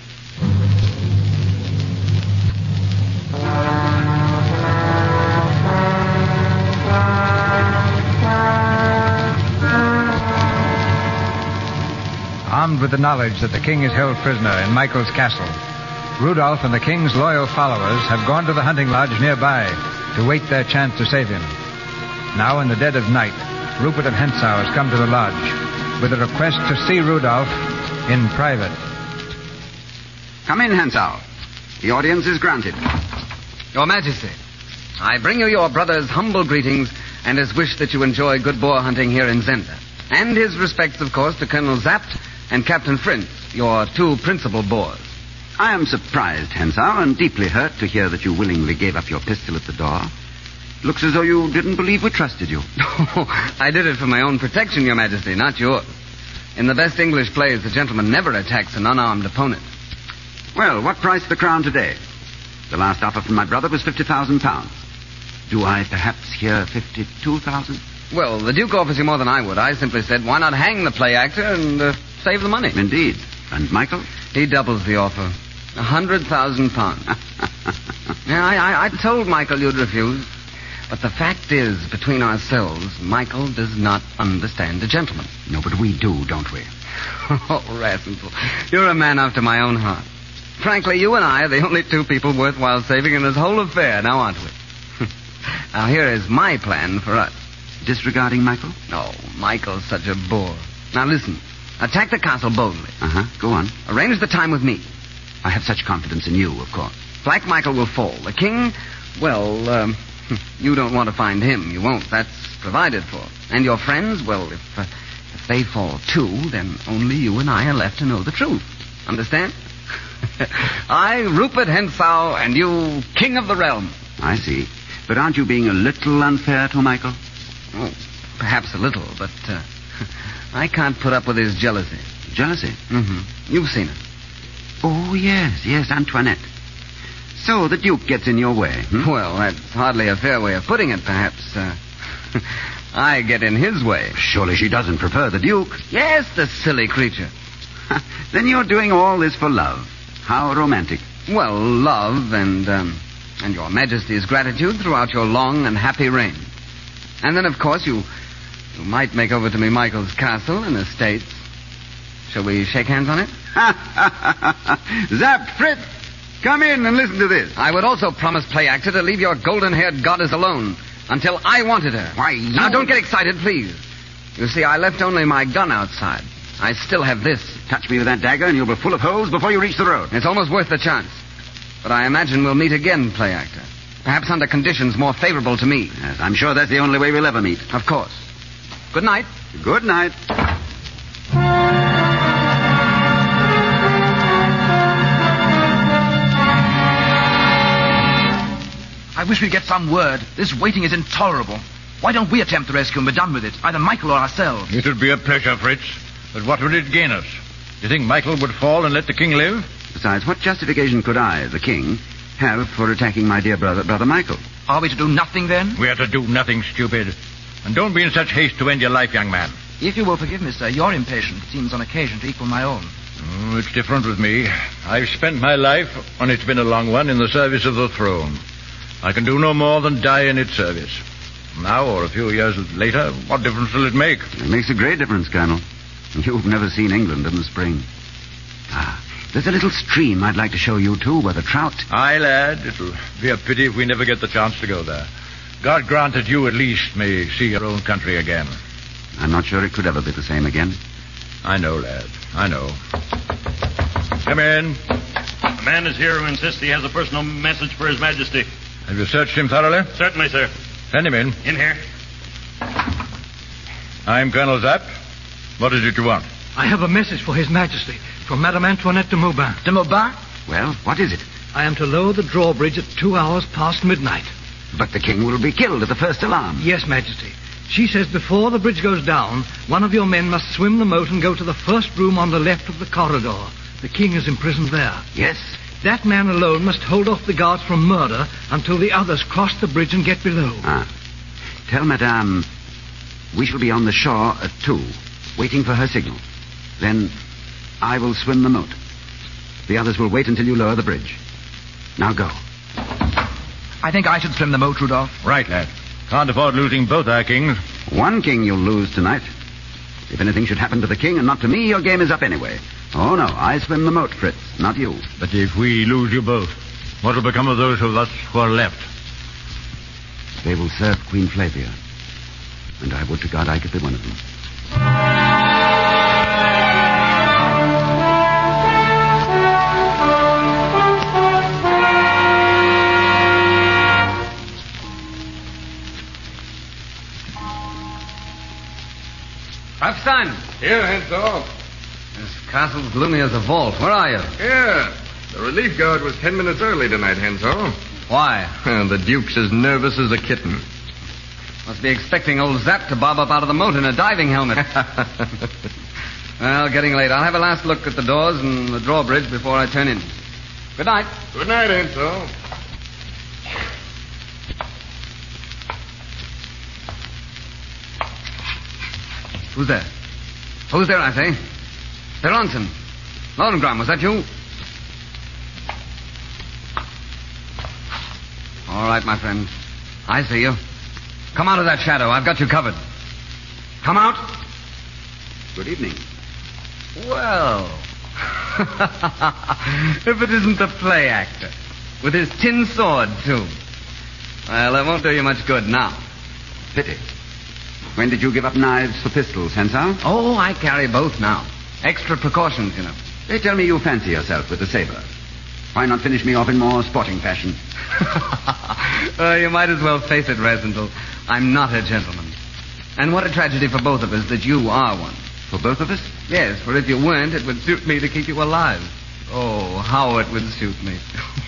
Armed with the knowledge that the king is held prisoner in Michael's castle, Rudolph and the king's loyal followers have gone to the hunting lodge nearby to wait their chance to save him. Now, in the dead of night, Rupert of Hentzau has come to the lodge with a request to see Rudolph in private. Come in, Hentzau. The audience is granted. Your Majesty, I bring you your brother's humble greetings and his wish that you enjoy good boar hunting here in Zenda. And his respects, of course, to Colonel Zapt and Captain Frintz, your two principal boars. I am surprised, Hentzau, and deeply hurt to hear that you willingly gave up your pistol at the door. Looks as though you didn't believe we trusted you. I did it for my own protection, Your Majesty, not yours. In the best English plays, the gentleman never attacks an unarmed opponent. Well, what price the crown today? The last offer from my brother was £50,000. Do I perhaps hear 52,000? Well, the Duke offers you more than I would. I simply said, why not hang the play actor and save the money? Indeed. And Michael? He doubles the offer. £100,000. Yeah, I told Michael you'd refuse. But the fact is, between ourselves, Michael does not understand a gentleman. No, but we do, don't we? Oh, Rassenthal, you're a man after my own heart. Frankly, you and I are the only two people worthwhile saving in this whole affair, now aren't we? Now, here is my plan for us. Disregarding Michael? Oh, Michael's such a bore. Now, listen. Attack the castle boldly. Go on. Arrange the time with me. I have such confidence in you, of course. Black Michael will fall. The king, well, you don't want to find him. You won't. That's provided for. And your friends, well, if they fall too, then only you and I are left to know the truth. Understand? I, Rupert Hentzau, and you, king of the realm. I see. But aren't you being a little unfair to Michael? Oh, perhaps a little, but I can't put up with his jealousy. Jealousy? Mm-hmm. You've seen it. Oh, yes, Antoinette. So the Duke gets in your way. Well, that's hardly a fair way of putting it, perhaps. I get in his way. Surely she doesn't prefer the Duke. Yes, the silly creature. Then you're doing all this for love. How romantic. Well, love and your Majesty's gratitude throughout your long and happy reign. And then, of course, you might make over to me Michael's castle and estates. Shall we shake hands on it? Zapt, Fritz, come in and listen to this. I would also promise, play actor, to leave your golden-haired goddess alone until I wanted her. Why, Now, don't get excited, please. You see, I left only my gun outside. I still have this. Touch me with that dagger and you'll be full of holes before you reach the road. It's almost worth the chance. But I imagine we'll meet again, play actor. Perhaps under conditions more favorable to me. Yes, I'm sure that's the only way we'll ever meet. Of course. Good night. Good night. I wish we'd get some word. This waiting is intolerable. Why don't we attempt the rescue and be done with it? Either Michael or ourselves. It would be a pleasure, Fritz. But what would it gain us? Do you think Michael would fall and let the king live? Besides, what justification could I, the king, have for attacking my dear brother Michael? Are we to do nothing, then? We are to do nothing, stupid. And don't be in such haste to end your life, young man. If you will forgive me, sir, your impatience seems on occasion to equal my own. Oh, it's different with me. I've spent my life, and it's been a long one, in the service of the throne. I can do no more than die in its service. Now, or a few years later, what difference will it make? It makes a great difference, Colonel. You've never seen England in the spring. There's a little stream I'd like to show you, too, where the trout... Aye, lad. It'll be a pity if we never get the chance to go there. God grant that you at least may see your own country again. I'm not sure it could ever be the same again. I know, lad. I know. Come in. The man is here who insists he has a personal message for His Majesty. Have you searched him thoroughly? Certainly, sir. Send him in. In here. I'm Colonel Zapp. What is it you want? I have a message for His Majesty from Madame Antoinette de Maubin. De Maubin? Well, what is it? I am to lower the drawbridge at 2 hours past midnight. But the king will be killed at the first alarm. Yes, Majesty. She says before the bridge goes down, one of your men must swim the moat and go to the first room on the left of the corridor. The king is imprisoned there. Yes? That man alone must hold off the guards from murder until the others cross the bridge and get below. Tell Madame We shall be on the shore at 2, waiting for her signal. Then I will swim the moat. The others will wait until you lower the bridge. Now go. I think I should swim the moat, Rudolph. Right, lad. Can't afford losing both our kings. One king you'll lose tonight. If anything should happen to the king and not to me, your game is up anyway. Oh, no, I swim the moat, Fritz, not you. But if we lose you both, what will become of those of us who are left? They will serve Queen Flavia. And I would to God I could be one of them. Epstein! Here, Hansel. This castle's gloomy as a vault. Where are you? Here. The relief guard was 10 minutes early tonight, Hansel. Why? The Duke's as nervous as a kitten. Must be expecting old Zap to bob up out of the moat in a diving helmet. Well, getting late. I'll have a last look at the doors and the drawbridge before I turn in. Good night. Good night, Hansel. Who's there? Who's there, I say? Beronson. Lohengrin, was that you? All right, my friend. I see you. Come out of that shadow. I've got you covered. Come out. Good evening. Well, if it isn't the play actor. With his tin sword, too. Well, that won't do you much good now. Pity. When did you give up knives for pistols, Hansel? Oh, I carry both now. Extra precautions, you know. They tell me you fancy yourself with the saber. Why not finish me off in more sporting fashion? You might as well face it, Resendel. I'm not a gentleman. And what a tragedy for both of us that you are one. For both of us? Yes, for if you weren't, it would suit me to keep you alive. Oh, how it would suit me.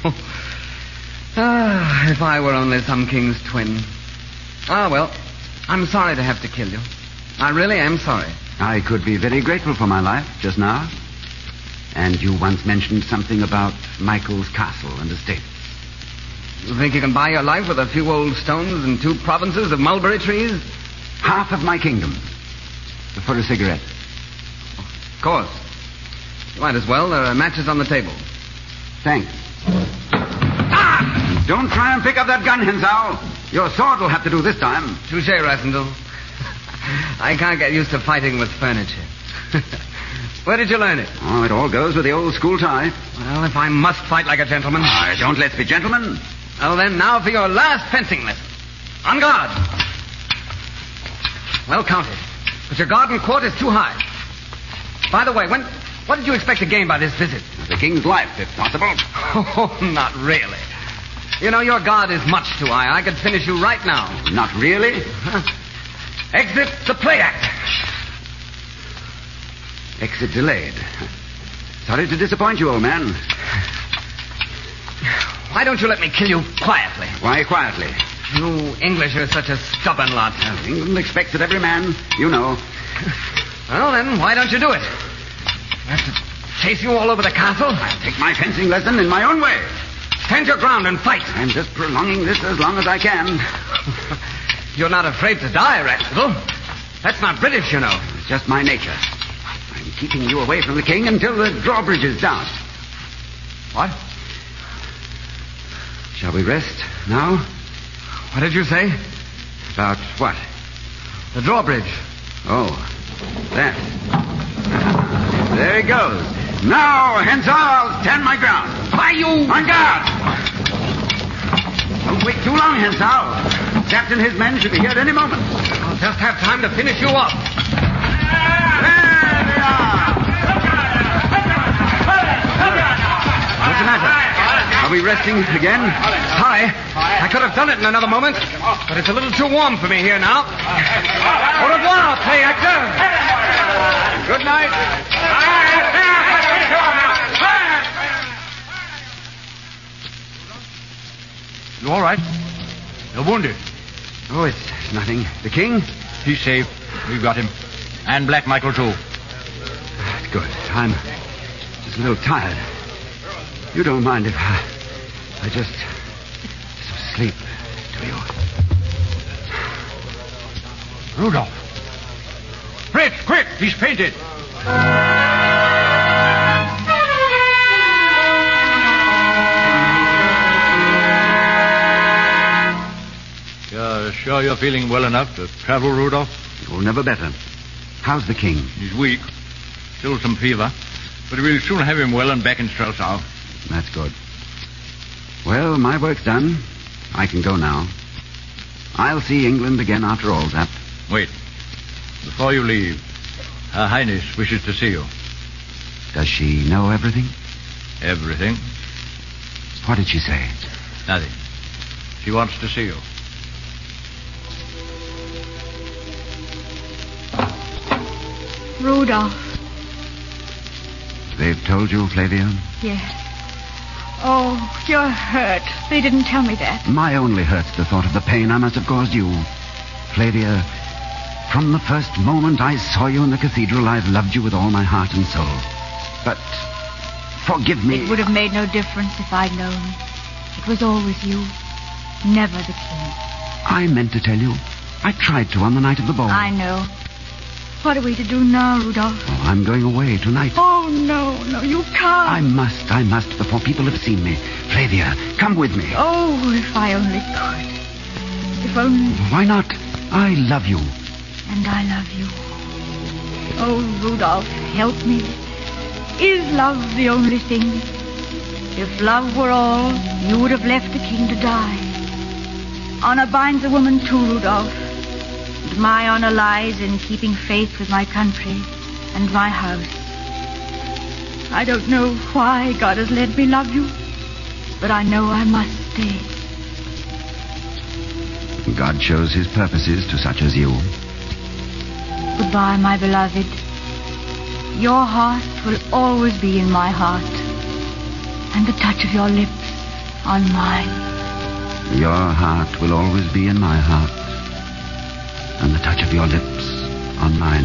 If I were only some king's twin. Ah, well, I'm sorry to have to kill you. I really am sorry. I could be very grateful for my life just now. And you once mentioned something about Michael's castle and estates. You think you can buy your life with a few old stones and 2 provinces of mulberry trees? Half of my kingdom. For a cigarette. Of course. You might as well. There are matches on the table. Thanks. Ah! Don't try and pick up that gun, Hansel. Your sword will have to do this time. Touché, Rasendel. I can't get used to fighting with furniture. Where did you learn it? Oh, it all goes with the old school tie. Well, if I must fight like a gentleman... Don't let's be gentlemen. Well, then, now for your last fencing lesson. On guard. Well counted. But your garden court is too high. By the way, what did you expect to gain by this visit? The king's life, if possible. Oh, not really. You know, your guard is much too high. I could finish you right now. Not really? Exit the play act. Exit delayed. Sorry to disappoint you, old man. Why don't you let me kill you quietly? Why quietly? You English are such a stubborn lot. England expects that every man, you know. Well, then, why don't you do it? I have to chase you all over the castle? I'll take my fencing lesson in my own way. Stand your ground and fight. I'm just prolonging this as long as I can. You're not afraid to die, Rascal. That's not British, you know. It's just my nature. I'm keeping you away from the king until the drawbridge is down. What? Shall we rest now? What did you say? About what? The drawbridge. Oh, that. There he goes. Now, Hansel, I'll stand my ground. Why, you... On guard! Don't wait too long, Hansel. Captain and his men should be here at any moment. I'll just have time to finish you off. There they are. What's the matter? Are we resting again? Sorry. I could have done it in another moment, but it's a little too warm for me here now. Au revoir, play actor. Good night. You all right? You're wounded. Oh, it's nothing. The king? He's safe. We've got him. And Black Michael, too. Good. I'm just a little tired. You don't mind if I just sleep, do you? Rudolph. Fritz, quick! He's fainted. You're sure you're feeling well enough to travel, Rudolph? Oh, never better. How's the king? He's weak. Still some fever. But we'll soon have him well and back in Strelsau. That's good. Well, my work's done. I can go now. I'll see England again after all that. Wait. Before you leave, Her Highness wishes to see you. Does she know everything? Everything. What did she say? Nothing. She wants to see you. Rudolph. They've told you, Flavia? Yes. Oh, you're hurt. They didn't tell me that. My only hurt's the thought of the pain I must have caused you. Flavia, from the first moment I saw you in the cathedral, I've loved you with all my heart and soul. But, forgive me. It would have made no difference if I'd known. It was always you, never the king. I meant to tell you. I tried to on the night of the ball. I know. What are we to do now, Rudolph? Oh, I'm going away tonight. Oh, no, you can't. I must, before people have seen me. Flavia, come with me. Oh, if I only could. If only... Why not? I love you. And I love you. Oh, Rudolph, help me. Is love the only thing? If love were all, you would have left the king to die. Honor binds a woman too, Rudolph. And my honor lies in keeping faith with my country and my house. I don't know why God has let me love you, but I know I must stay. God shows his purposes to such as you. Goodbye, my beloved. Your heart will always be in my heart, and the touch of your lips on mine. Your heart will always be in my heart, and the touch of your lips on mine.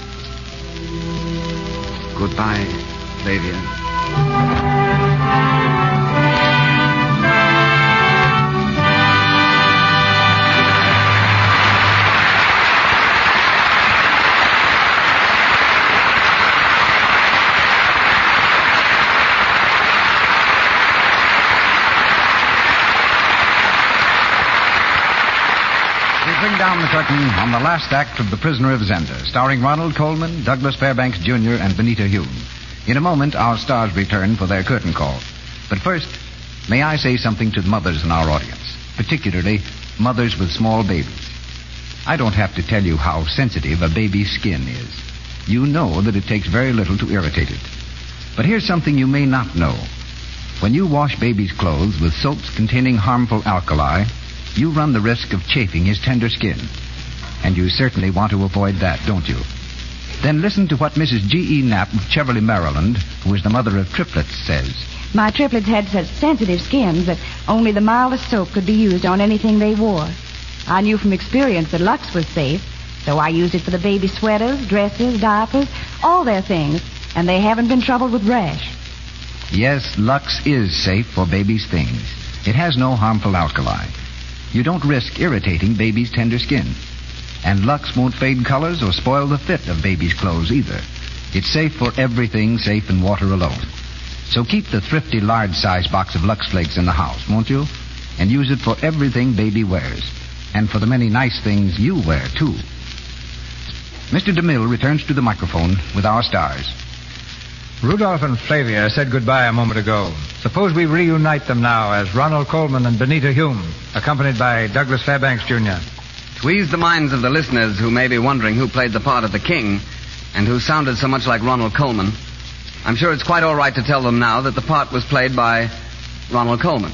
Goodbye, Flavia. Bring down the curtain on the last act of The Prisoner of Zenda, starring Ronald Colman, Douglas Fairbanks Jr., and Benita Hume. In a moment, our stars return for their curtain call. But first, may I say something to the mothers in our audience, particularly mothers with small babies. I don't have to tell you how sensitive a baby's skin is. You know that it takes very little to irritate it. But here's something you may not know. When you wash baby's clothes with soaps containing harmful alkali, you run the risk of chafing his tender skin. And you certainly want to avoid that, don't you? Then listen to what Mrs. G.E. Knapp of Cheverly, Maryland, who is the mother of triplets, says. My triplets had such sensitive skins that only the mildest soap could be used on anything they wore. I knew from experience that Lux was safe, so I used it for the baby sweaters, dresses, diapers, all their things, and they haven't been troubled with rash. Yes, Lux is safe for baby's things. It has no harmful alkali. You don't risk irritating baby's tender skin. And Lux won't fade colors or spoil the fit of baby's clothes either. It's safe for everything safe in water alone. So keep the thrifty large-size box of Lux Flakes in the house, won't you? And use it for everything baby wears. And for the many nice things you wear, too. Mr. DeMille returns to the microphone with our stars. Rudolph and Flavia said goodbye a moment ago. Suppose we reunite them now as Ronald Colman and Benita Hume, accompanied by Douglas Fairbanks Jr. To ease the minds of the listeners who may be wondering who played the part of the king and who sounded so much like Ronald Colman, I'm sure it's quite all right to tell them now that the part was played by Ronald Colman.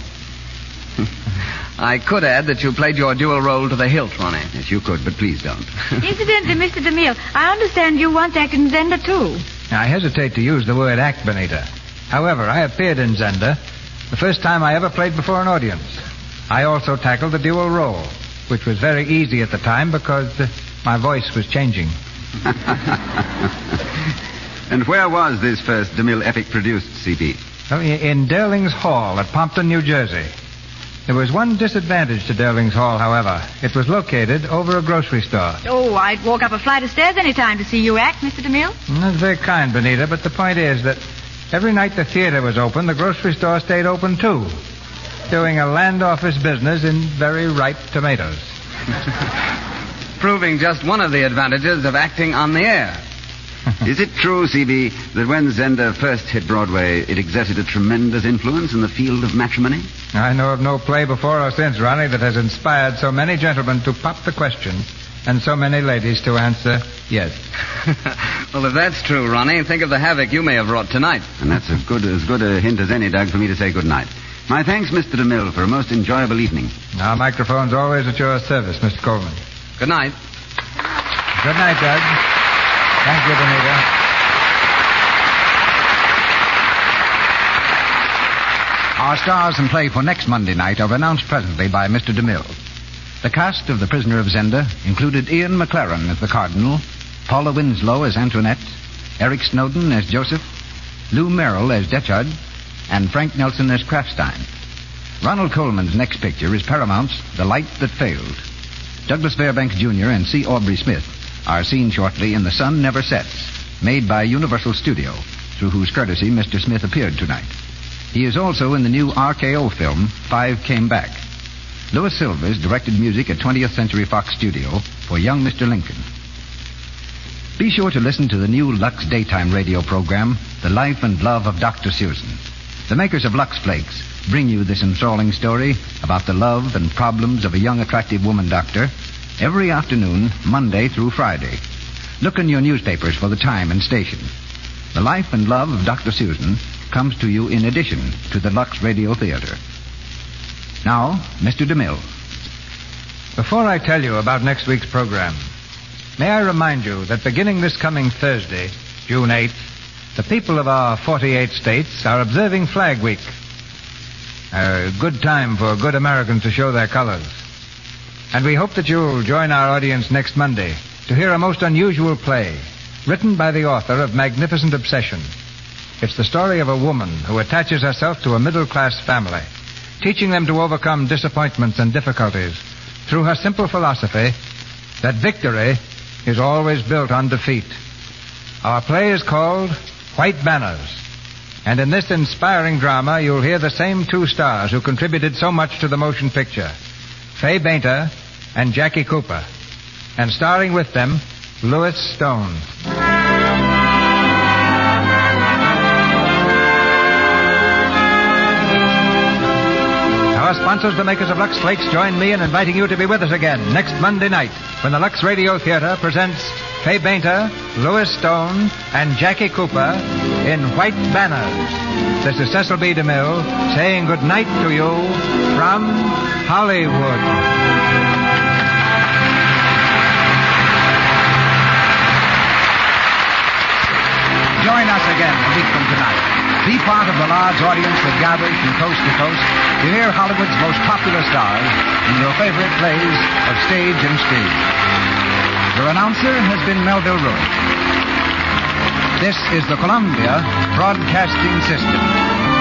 I could add that you played your dual role to the hilt, Ronnie. Yes, you could, but please don't. Incidentally, Mr. DeMille, I understand you once acted in Zenda, too. I hesitate to use the word act, Benita. However, I appeared in Zenda the first time I ever played before an audience. I also tackled the dual role, which was very easy at the time because my voice was changing. And where was this first DeMille epic produced, C.B.? In Derling's Hall at Pompton, New Jersey. There was one disadvantage to Derling's Hall, however. It was located over a grocery store. Oh, I'd walk up a flight of stairs any time to see you act, Mr. DeMille. That's very kind, Benita, but the point is that every night the theater was open, the grocery store stayed open, too, doing a land office business in very ripe tomatoes. Proving just one of the advantages of acting on the air. Is it true, C.B., that when Zender first hit Broadway, it exerted a tremendous influence in the field of matrimony? I know of no play before or since, Ronnie, that has inspired so many gentlemen to pop the question and so many ladies to answer yes. Well, if that's true, Ronnie, think of the havoc you may have wrought tonight. And that's as good a hint as any, Doug, for me to say good night. My thanks, Mr. DeMille, for a most enjoyable evening. Our microphone's always at your service, Mr. Coleman. Good night. Good night, Doug. Thank you, Benita. Our stars and play for next Monday night are announced presently by Mr. DeMille. The cast of The Prisoner of Zenda included Ian McLaren as the Cardinal, Paula Winslow as Antoinette, Eric Snowden as Joseph, Lou Merrill as Detchard, and Frank Nelson as Kraftstein. Ronald Coleman's next picture is Paramount's The Light That Failed. Douglas Fairbanks Jr. and C. Aubrey Smith are seen shortly in The Sun Never Sets, made by Universal Studio, through whose courtesy Mr. Smith appeared tonight. He is also in the new RKO film, Five Came Back. Louis Silvers directed music at 20th Century Fox Studio for Young Mr. Lincoln. Be sure to listen to the new Lux daytime radio program, The Life and Love of Dr. Susan. The makers of Lux Flakes bring you this enthralling story about the love and problems of a young, attractive woman doctor every afternoon, Monday through Friday. Look in your newspapers for the time and station. The Life and Love of Dr. Susan comes to you in addition to the Lux Radio Theater. Now, Mr. DeMille. Before I tell you about next week's program, may I remind you that beginning this coming Thursday, June 8th, the people of our 48 states are observing Flag Week. A good time for good Americans to show their colors. And we hope that you'll join our audience next Monday to hear a most unusual play written by the author of Magnificent Obsession. It's the story of a woman who attaches herself to a middle-class family, teaching them to overcome disappointments and difficulties through her simple philosophy that victory is always built on defeat. Our play is called White Banners. And in this inspiring drama, you'll hear the same two stars who contributed so much to the motion picture, Fay Bainter and Jackie Cooper. And starring with them, Louis Stone. Our sponsors, the makers of Lux Flakes, join me in inviting you to be with us again next Monday night when the Lux Radio Theater presents Fay Bainter, Louis Stone, and Jackie Cooper in White Banners. This is Cecil B. DeMille saying good night to you from Hollywood. Join us again a week from tonight. Be part of the large audience that gathers from coast to coast to hear Hollywood's most popular stars in your favorite plays of stage and screen. Your announcer has been Melville Ruick. This is the Columbia Broadcasting System.